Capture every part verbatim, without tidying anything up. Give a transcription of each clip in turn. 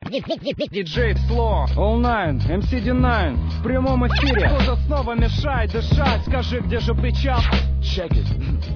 Диджей Сло, All Nine, эм си ди найн в прямом эфире. Кто-то снова мешает дышать, скажи, где же причал? Check it.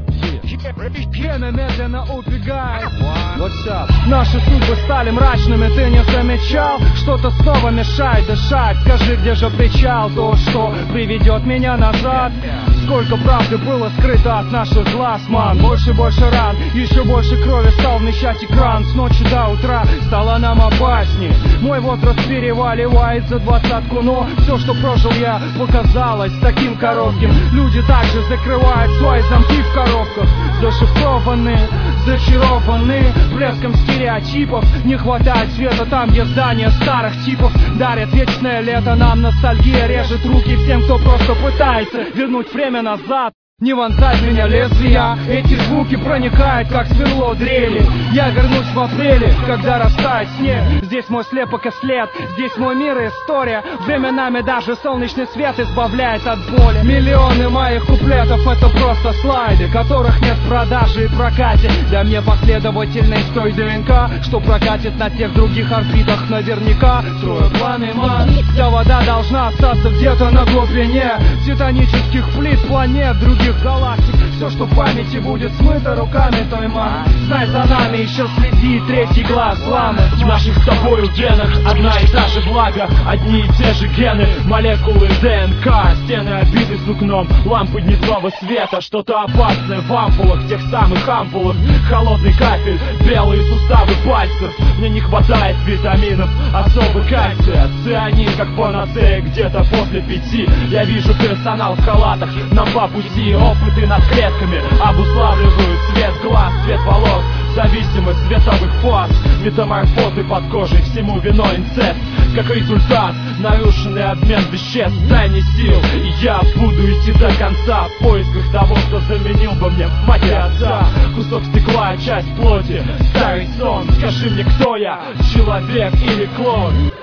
Гены медленно убегает. What's up? Наши судьбы стали мрачными, ты не замечал? Что-то снова мешает дышать, скажи, где же причал? То, что приведет меня назад. Сколько правды было скрыто от наших глаз, ман. Больше и больше ран, еще больше крови стал вмещать экран. С ночи до утра стало нам опаснее. Мой возраст переваливает за двадцатку, но все, что прожил я, показалось таким коротким. Люди также закрывают свои замки в коробках. Зашифрованы, зачарованы блеском стереотипов. Не хватает света там, где здания старых типов дарят вечное лето. Нам ностальгия режет руки всем, кто просто пытается вернуть время назад. Не вонзать меня лезвия, эти звуки проникают, как сверло дрели. Я вернусь в апреле, когда растает снег. Здесь мой слепок и след, здесь мой мир и история. Временами даже солнечный свет избавляет от боли. Миллионы моих куплетов — это просто слайды, которых нет в продаже и прокате. Для мне последовательный с той ДНК, что прокатит на тех других орбитах наверняка. Строю планы, ман, вся вода должна остаться где-то на глубине титанических плит планет других галактик. Все, что в памяти, будет смыто руками той мамы. Знай, за нами еще следит третий глаз ламы. В наших с тобою генах одна и та же влага, одни и те же гены, молекулы ДНК. Стены обиты сукном, лампы дневного света. Что-то опасное в ампулах, тех самых ампулах. Холодный кафель, белые суставы пальцев. Мне не хватает витаминов, особый кальция. Цианин, как панацея, где-то после пяти. Я вижу персонал в халатах, нам по пути. Опыты над клетками обуславливают цвет глаз, цвет волос, зависимость световых фаз. Метаморфозы под кожей, всему виной инцест. Как результат, нарушенный обмен веществ. Дай мне сил, и я буду идти до конца в поисках того, кто заменил бы мне мать и отца. Кусок стекла, часть плоти, старый сон. Скажи мне, кто я, человек или клон?